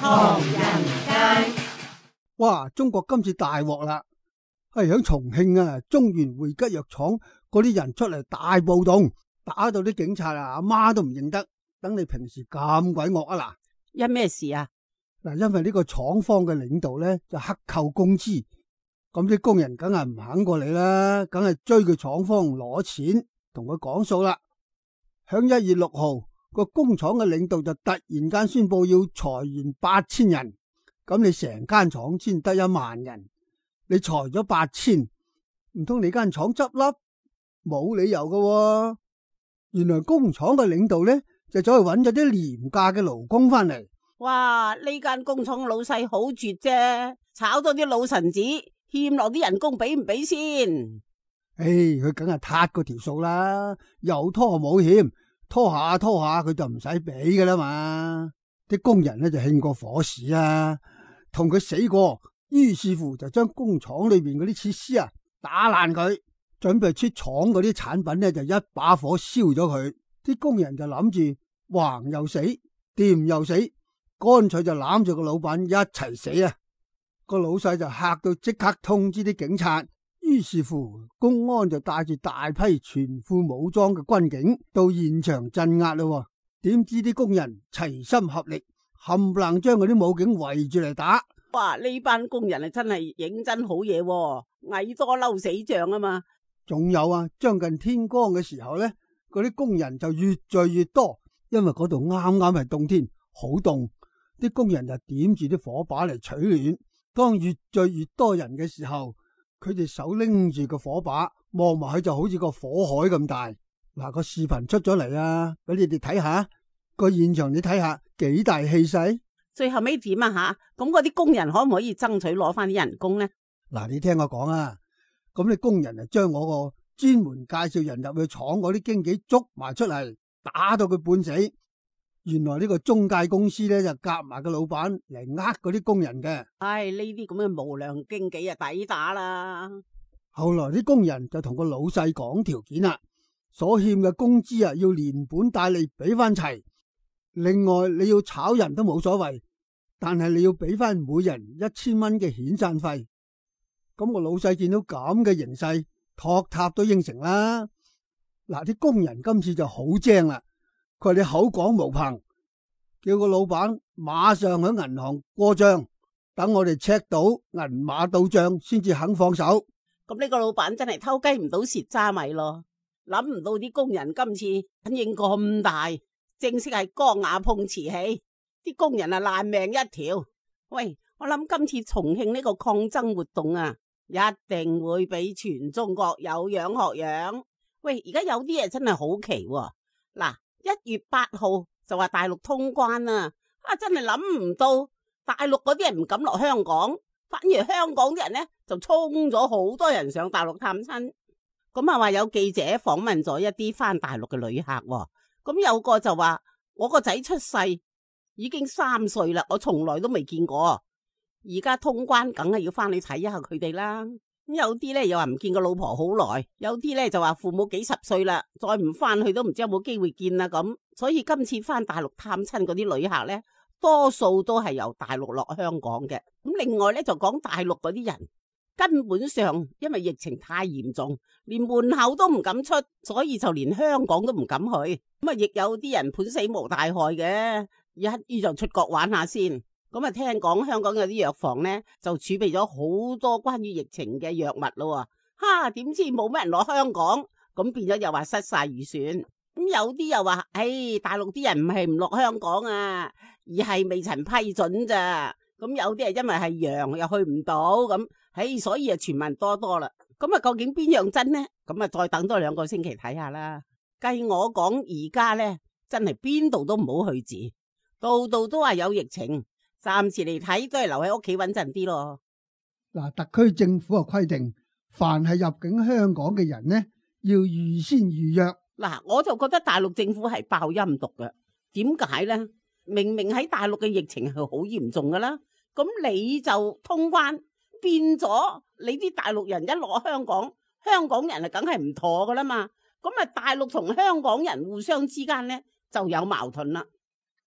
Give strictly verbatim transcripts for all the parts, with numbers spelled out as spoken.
唐人街。 哇！中國今次大鑊啦，係響重慶啊，中原匯吉藥廠嗰啲人出嚟大暴動，打到啲警察啊阿媽都唔認得。等你平時咁鬼惡啊嗱！ 因咩事啊？ 嗱，因為呢個廠方嘅領導咧就克扣工資，咁啲工人梗係唔肯過嚟啦，梗係追佢廠方攞錢，同佢講數啦。響一月六號，個工廠嘅領導就突然間宣布要裁員八千人，咁你成間廠先得一萬人，你裁咗八千，唔通你間廠執笠？冇理由噶喎。原來工廠嘅領導咧就走去揾咗啲廉價嘅勞工翻嚟。 哇！呢間工廠老細好絕啫，炒咗啲老臣子，欠落啲人工俾唔俾先？ 唉，佢梗係撻嗰條數啦，有拖冇欠，拖下拖下佢就唔使俾噶啦嘛。啲工人咧就興過火屎啊，同佢死過，於是乎就將工廠裏邊嗰啲設施啊打爛佢，準備出廠嗰啲產品咧就一把火燒咗佢。啲工人就諗住橫又死，掂又死，乾脆就攬住個老闆一齊死啊！個老細就嚇到即刻通知啲警察，於是乎公安就帶住大批全副武裝嘅軍警到現場鎮壓咯。點知啲工人齊心合力，冚唪唥將嗰啲武警圍住嚟打。 哇！呢班工人啊真係認真好嘢，蟻多嬲死象啊嘛！ 仲有啊，將近天光嘅時候呢，嗰啲工人就越聚越多，因為嗰度啱啱係冬天，好凍。啲工人就點住啲火把嚟取暖。當越聚越多人嘅時候，佢哋手拎住個火把，望埋去就好似個火海咁大。嗱，個視頻出咗嚟啊，俾你哋睇下個現場，你睇下幾大氣勢。 最後尾點啊吓？咁嗰啲工人可唔可以爭取攞翻啲人工呢？ 嗱，你聽我講啊，咁你工人就將我個專門介紹人入去廠嗰啲經紀捉埋出嚟，打到佢半死。原來呢個中介公司咧就夾埋個老闆嚟呃嗰啲工人嘅。 唉，呢啲咁嘅無良經紀啊，抵打啦！ 後來啲工人就同個老細講條件啦，所欠嘅工資啊要連本帶利俾翻齊。另外你要炒人都冇所謂，但係你要俾翻每人一千蚊嘅遣散費。咁個老細見到咁嘅形勢，托塔都應承啦。嗱，啲工人今次就好精啦。佢話你口講無憑，叫個老闆馬上喺銀行過賬，等我哋 check 到銀碼到賬先至肯放手。 咁呢個老闆真係偷雞唔到蝕渣米咯，諗唔到啲工人今次反應咁大，正式係缸瓦碰瓷器，啲工人啊爛命一條。喂，我諗今次重慶呢個抗爭活動啊，一定會俾全中國有樣學樣。喂，而家有啲嘢真係好奇喎，嗱。一月八號就話大陸通關啊，啊真係諗唔到大陸嗰啲人唔敢落香港，反而香港啲人呢就衝咗好多人上大陸探親。咁啊話有記者訪問咗一啲返大陸嘅旅客，咁有個就話我個仔出世已經三歲啦，我從來都未見過，而家通關梗係要返去睇一下佢哋啦。有啲咧又話唔見個老婆好耐，有啲咧就話父母幾十歲啦，再唔翻去都唔知有冇機會見啦咁。所以今次翻大陸探親嗰啲旅客咧，多數都係由大陸落香港嘅。咁另外咧就講大陸嗰啲人根本上因為疫情太嚴重，連門口都唔敢出，所以就連香港都唔敢去。咁啊，亦有啲人判死無大害嘅，一於就出國玩下先。咁啊，聽講香港有啲藥房咧，就儲備咗好多關於疫情嘅藥物咯。哈，點知冇乜人落香港，咁變咗又話失晒預算。咁有啲又話，唉，大陸啲人唔係唔落香港啊，而係未曾批准咋。咁有啲係因為係陽又去唔到，咁唉，所以啊傳聞多多啦。咁啊，究竟邊樣真呢？咁啊，再等多兩個星期睇下啦。計我講，而家咧真係邊度都唔好去住，度度都話有疫情。暫時嚟睇都係留喺屋企穩陣啲咯。 嗱，特區政府啊規定，凡係入境香港嘅人呢，要預先預約。 嗱，我就覺得大陸政府係爆陰毒嘅。點解呢？明明喺大陸嘅疫情係好嚴重噶啦，咁你就通關，變咗你啲大陸人一落香港，香港人啊梗係唔妥噶啦嘛。咁啊，大陸同香港人互相之間呢就有矛盾啦。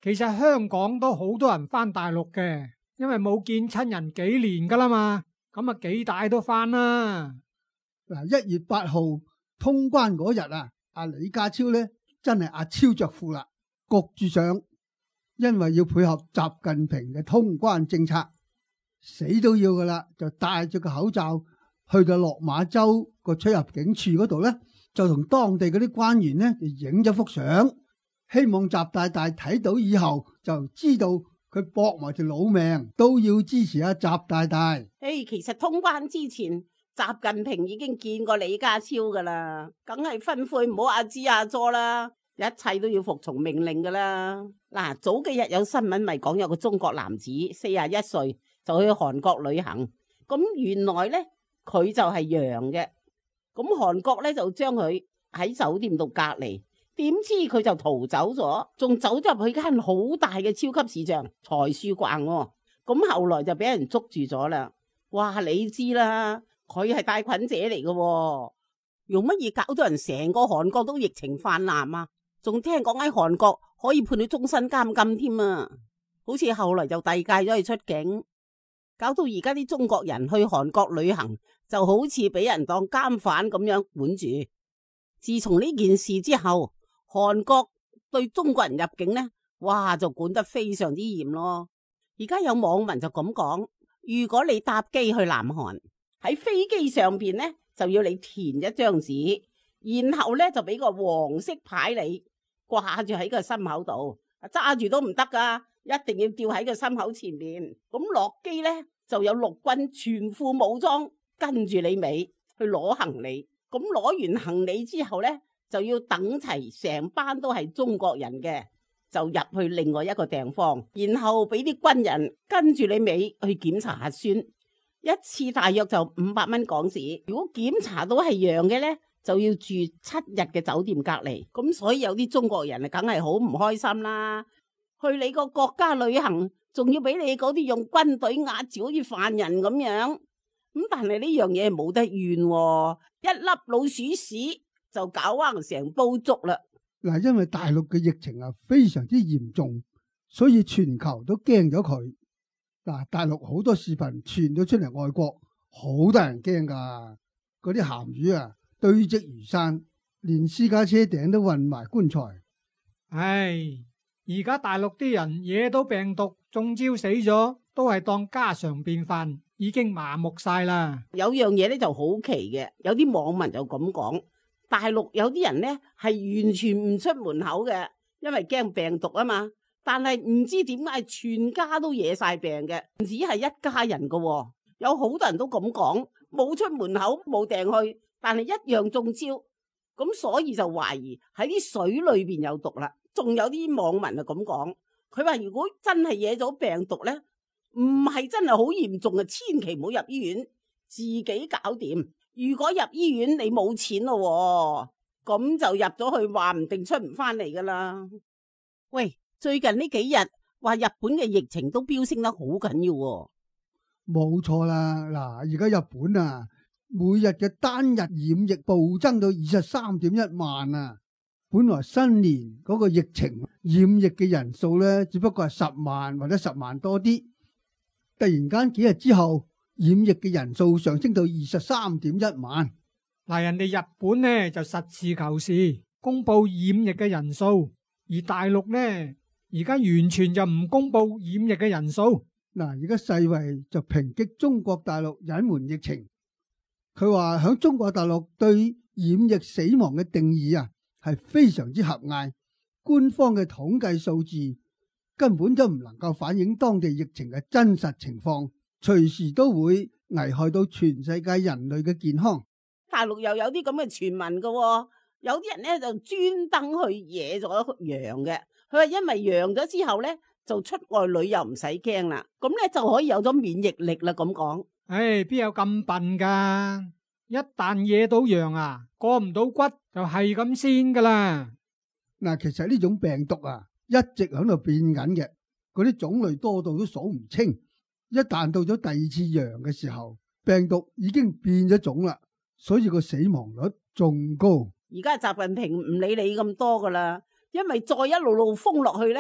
其實香港都好多人翻大陸嘅，因為冇見親人幾年噶啦嘛，咁啊幾大都翻啦。 嗱，一月八號通關嗰日啊，阿李家超咧真係阿超着褲啦，焗住上，因為要配合習近平嘅通關政策，死都要噶啦，就戴住個口罩去到落馬洲個出入境處嗰度咧，就同當地嗰啲官員咧就影咗幅相，希望習大大睇到以後就知道佢搏埋條老命都要支持阿習大大。 誒，其實通關之前，習近平已經見過李家超噶啦，梗係吩咐唔好阿支阿佐啦，一切都要服從命令噶啦。嗱，早幾日有新聞咪講有個中國男子四十一歲就去韓國旅行，咁原來呢，佢就係陽嘅，咁韓國呢，就將佢喺酒店度隔離，點知佢就逃走咗，仲走咗入去間好大嘅超級市場財樹逛喎，咁後來就俾人捉住咗啦。哇，你知啦。佢係帶菌者嚟嘅，用乜嘢搞到人成個韓國都疫情泛濫啊？仲聽講喺韓國可以判佢終身監禁添啊！好似後來就遞解咗佢出境，搞到而家啲中國人去韓國旅行就好似俾人當監犯咁樣管住。自從呢件事之後，韓國對中國人入境呢，哇就管得非常之嚴咯。而家有網民就咁講，如果你搭機去南韓，喺飛機上邊咧就要你填一張紙，然後咧就俾個黃色牌你掛住喺個心口度，揸住都唔得噶，一定要吊喺個心口前面。咁落機咧就有陸軍全副武裝跟住你尾去攞行李，咁攞完行李之後咧就要等齊成班都係中國人嘅，就入去另外一個地方，然後俾啲軍人跟住你尾去檢查核酸。一次大約就五百蚊港紙，如果檢查到係陽嘅呢，就要住七日嘅酒店隔離。咁所以有啲中國人啊，梗係好唔開心啦。去你個國家旅行，仲要俾你嗰啲用軍隊壓住好似犯人咁樣。咁但係呢樣嘢冇得怨喎，一粒老鼠屎就搞彎成煲粥啦。 嗱，因為大陸嘅疫情啊非常之嚴重，所以全球都驚咗佢。嗱，大陸好多視頻傳咗出嚟，外國好多人驚噶，嗰啲鹹魚啊堆積如山，連私家車頂都運埋棺材。 唉，而家大陸啲人惹到病毒中招死咗，都係當家常便飯，已經麻木晒啦。 有樣嘢咧就好奇嘅，有啲網民就咁講，大陸有啲人咧係完全唔出門口嘅，因為驚病毒啊嘛。但係唔知點解全家都惹晒病嘅，唔止係一家人噶，有好多人都咁講，冇出門口冇訂去，但係一樣中招，咁所以就懷疑喺啲水裏邊有毒啦。仲有啲網民就咁講，佢話如果真係惹咗病毒咧，唔係真係好嚴重嘅，千祈唔好入醫院，自己搞掂。如果入醫院你冇錢咯，咁就入咗去，話唔定出唔翻嚟噶啦。喂！最近呢幾日話日本嘅疫情都飆升得好緊要喎。 冇錯啦，嗱，而家日本啊，每日嘅單日染疫暴增到二十三點一萬啊。本來新年嗰個疫情染疫嘅人數咧，只不過係十萬或者十萬多啲，突然間幾日之後，染疫嘅人數上升到二十三點一萬。 嗱，人哋日本呢就實事求是公布染疫嘅人數，而大陸呢，而家完全就唔公布染疫嘅人數。 嗱，而家世衛就抨擊中國大陸隱瞞疫情，佢話響中國大陸對染疫死亡嘅定義啊係非常之狹隘，官方嘅統計數字根本就唔能夠反映當地疫情嘅真實情況，隨時都會危害到全世界人類嘅健康。 大陸又有啲咁嘅傳聞㗎，有啲人咧就專登去惹咗陽嘅。佢話因為陽咗之後咧，就出外旅遊唔使驚啦，咁咧就可以有咗免疫力啦。咁講， 唉，邊有咁笨噶？一旦惹到陽啊，過唔到骨就係咁先噶啦。 嗱，其實呢種病毒啊，一直喺度變緊嘅，嗰啲種類多到都數唔清。一旦到咗第二次陽嘅時候，病毒已經變咗種啦，所以個死亡率仲高。 而家習近平唔理你咁多噶啦。因為再一路路封落去咧，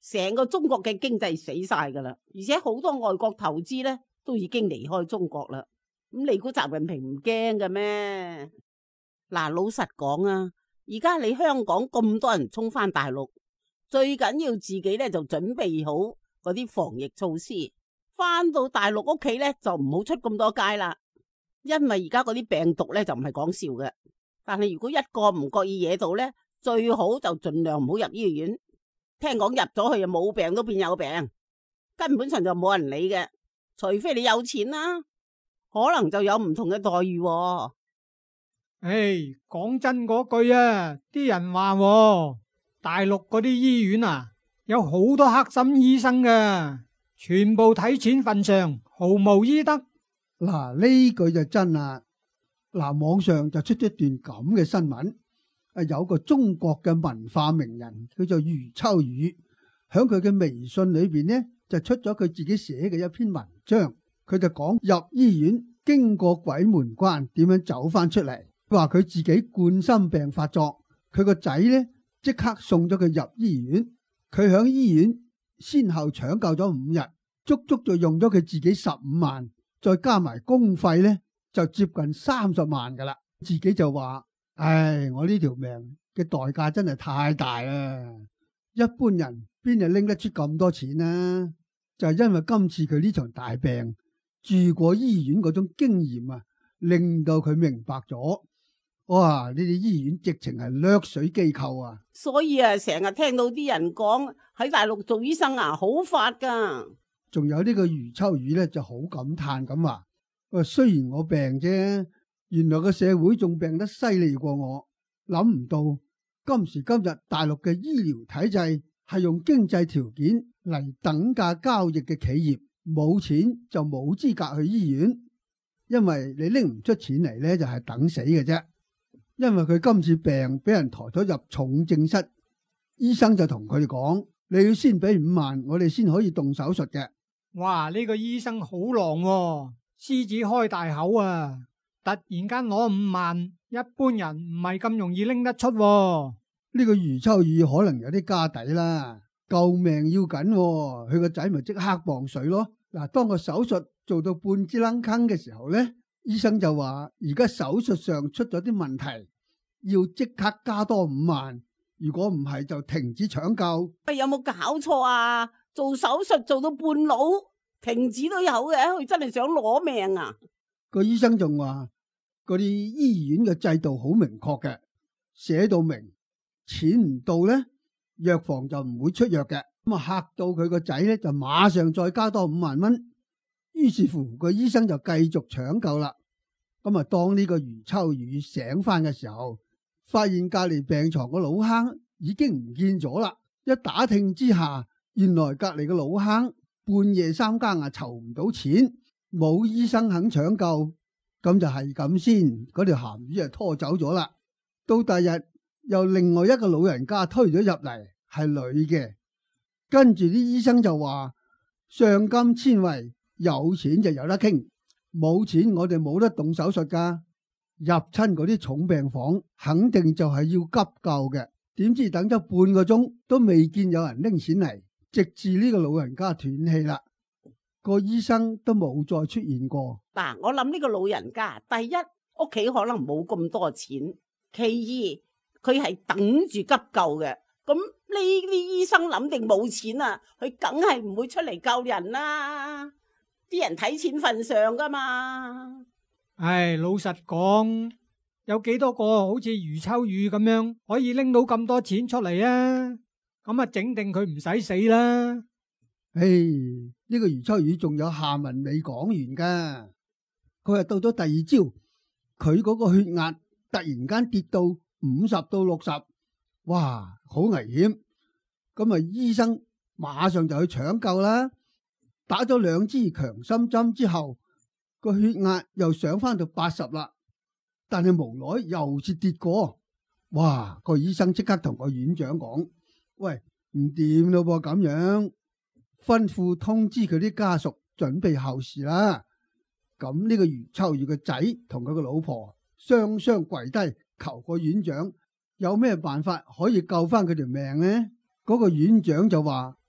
成個中國嘅經濟死晒噶啦，而且好多外國投資咧都已經離開中國啦。咁你估習近平唔驚嘅咩？嗱，老實講啊，而家你香港咁多人衝翻大陸，最緊要自己咧就準備好嗰啲防疫措施，翻到大陸屋企咧就唔好出咁多街啦。因為而家嗰啲病毒咧就唔係講笑嘅，但係如果一個唔覺意惹到咧，最好就盡量唔好入醫院。聽講入咗去又冇病都變有病，根本上就冇人理嘅，除非你有錢啦，可能就有唔同嘅待遇喎。 唉，講真嗰句啊，啲人話喎，大陸嗰啲醫院啊，有好多黑心醫生㗎，全部睇錢份上，毫無醫德。 嗱，呢句就真啦。嗱，網上就出咗段咁嘅新聞，啊，有個中國嘅文化名人叫做余秋雨，響佢嘅微信裏邊呢就出咗佢自己寫嘅一篇文章，佢就講入醫院經過鬼門關點樣走翻出嚟。佢話佢自己冠心病發作，佢個仔呢即刻送咗佢入醫院，佢響醫院先後搶救咗五日，足足就用咗佢自己十五萬。再加埋公費呢，就接近三十萬噶啦。自己就話：唉，我呢條命嘅代價真係太大啦！一般人邊度拎得出咁多錢啊？就係因為今次佢呢場大病，住過醫院嗰種經驗啊，令到佢明白咗，哇！呢啲醫院直情係掠水機構啊！ 所以啊，成日聽到啲人講喺大陸做醫生啊，好發噶。 仲有呢個余秋雨咧，就好感嘆咁話：喂，雖然我病啫，原來個社會仲病得犀利過我。諗唔到今時今日大陸嘅醫療體制係用經濟條件嚟等價交易嘅企業，冇錢就冇資格去醫院，因為你拎唔出錢嚟咧，就係等死嘅啫。因為佢今次病俾人抬咗入重症室，醫生就同佢哋講：你要先俾五萬，我哋先可以動手術嘅。 哇！呢個醫生好狼喎，獅子開大口啊！突然間攞五萬，一般人唔係咁容易拎得出喎。 呢個余秋雨可能有啲家底啦，救命要緊喎，佢個仔咪即刻磅水咯。嗱，當個手術做到半支楞坑嘅時候呢，醫生就話而家手術上出咗啲問題，要即刻加多五萬，如果唔係就停止搶救。 喂，有冇搞錯啊？做手術做到半路停止都有嘅，佢真係想攞命啊！ 個醫生仲話嗰啲醫院嘅制度好明確嘅，寫到明錢唔到呢，藥房就唔會出藥嘅。咁啊嚇到佢個仔呢，就馬上再加多五萬蚊。於是乎個醫生就繼續搶救啦。咁啊當呢個余秋雨醒翻嘅時候，發現隔籬病床個老坑已經唔見咗啦。一打聽之下，原來隔籬嘅老坑半夜三更啊籌唔到錢，冇醫生肯搶救，咁就係咁先，嗰條鹹魚啊拖走咗啦。到第日又另外一個老人家推咗入嚟，係女嘅，跟住啲醫生就話上金千惠，有錢就有得傾，冇錢我哋冇得動手術噶。入親嗰啲重病房肯定就係要急救嘅，點知等咗半個鐘都未見有人拎錢嚟。直至呢個老人家斷氣啦，個醫生都冇再出現過。 嗱，我諗呢個老人家，第一屋企可能冇咁多錢，其二佢係等住急救嘅。咁呢啲醫生諗定冇錢啊，佢梗係唔會出嚟救人啦。啲人睇錢份上噶嘛。 唉，老實講，有幾多個好似余秋雨咁樣可以拎到咁多錢出嚟啊？咁啊，整定佢唔使死啦！ 唉，呢個余秋雨仲有下文未講完噶。佢係到咗第二朝，佢嗰個血壓突然間跌到五十到六十，哇，好危險！咁啊，醫生馬上就去搶救啦。打咗兩支強心針之後，個血壓又上翻到八十啦，但係無奈又跌跌過。哇！個醫生即刻同個院長講。喂，唔掂咯噃，咁樣吩咐通知佢啲家屬準備後事啦。咁呢個余秋雨嘅仔同佢個老婆雙雙跪低求個院長有咩辦法可以救翻佢條命呢？嗰個院長就話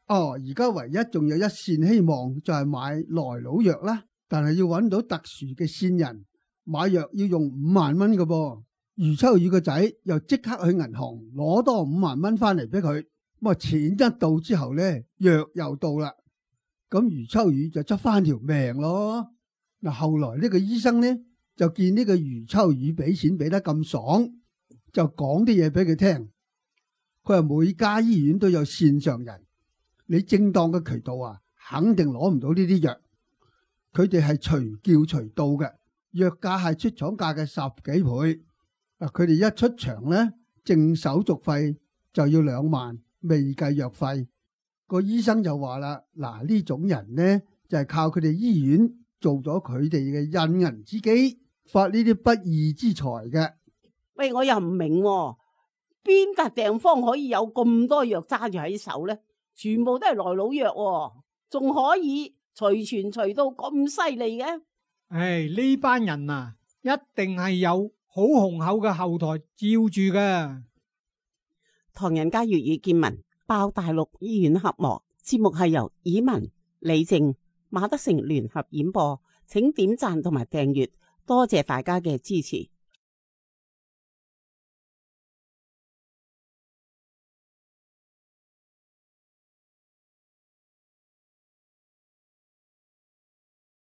哦，而家唯一仲有一線希望就係買來佬藥啦，但係要揾到特殊嘅線人買藥要用五萬蚊嘅噃。余秋雨個仔又即刻去銀行攞多五萬蚊翻嚟俾佢，咁啊錢一到之後呢，藥又到啦，咁余秋雨就執翻條命咯。嗱，後來呢個醫生呢就見呢個余秋雨俾錢俾得咁爽，就講啲嘢俾佢聽。佢話每家醫院都有線上人，你正當嘅渠道啊，肯定攞唔到呢啲藥。佢哋係隨叫隨到嘅，藥價係出廠價嘅十幾倍。嗱，佢哋一出場呢，淨手續費就要兩萬，未計藥費。個醫生就話啦，嗱，呢種人呢就係靠佢哋醫院做咗佢哋嘅印銀之機，發呢啲不義之財嘅。 喂，我又唔明喎，邊笪地方可以有咁多藥揸住喺手呢？全部都係來佬藥喎，仲可以隨傳隨到咁犀利嘅？ 唉，呢班人啊，一定係有好雄厚嘅後台照住嘅。 唐人街粵語見聞爆大陸醫院黑幕，節目係由以文、李靜、馬德成聯合演播，請點讚同埋訂閱，多謝大家嘅支持。